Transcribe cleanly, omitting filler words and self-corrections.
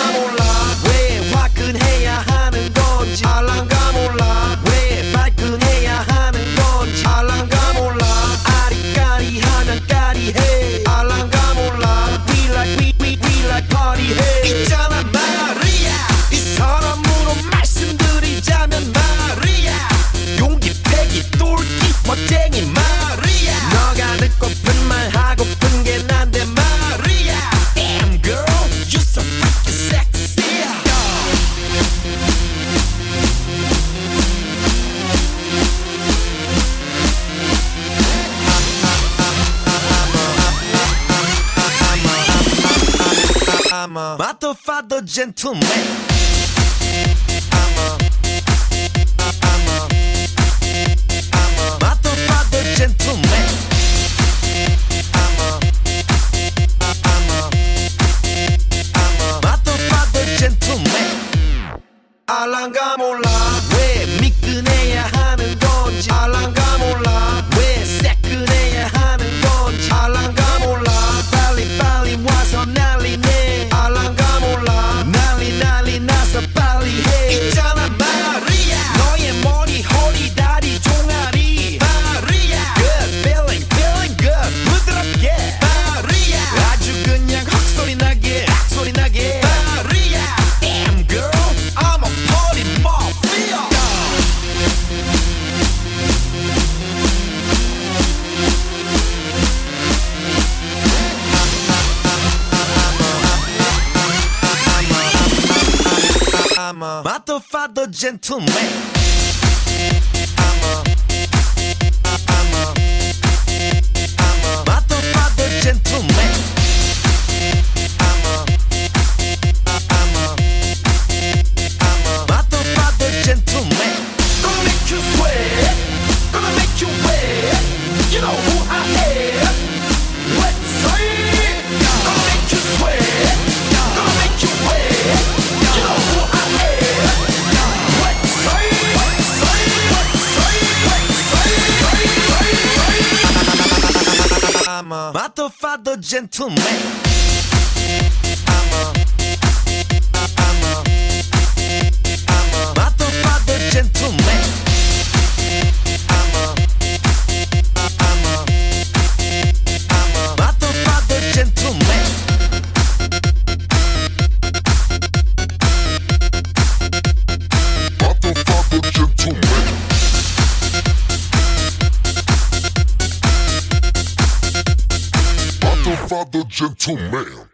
몰라 왜 화끈해야 하는 건지 알랑가 몰라 왜 발끈해야 하는 건지 알랑가 몰라 아리까리하면 까리해 알랑가 몰라 We like party 해 있잖아 마리아 이 사람으로 말씀드리자면 마리아 용기 패기 똘끼 멋쟁이 마리아 너가 듣고픈 말 하고픈 게 난데 마리아 Damn girl you so freaking sexy I'm a motherfucker gentleman motherfucker gentleman motherfucker gentleman 알랑가 몰라 왜 미끈해야 하는 건지 알랑가 몰라 왜 새끈해야 하는 건지 알랑가 몰라 빨리 와서 난리네 알랑가 몰라 난리 나서 빨리 해 있잖아 마리아 너의 머리 허리 다리 종아리 마리아 Good feeling good 부드럽게 마리아 아주 그냥 헉소리 나게 마리아 Damn girl I'm a party mafia I'm a motherfucker gentleman I'm a motherfucker gentleman I'm a motherfucker gentleman Gonna make you sweat Gonna make you wet You know who I am Let's say Gonna make you sweat Gonna make you wet You know who I am Let's say I'm a motherfucker gentleman I'm a motherfucker gentleman I'm a motherfucker gentleman motherfucker gentleman motherfucker gentleman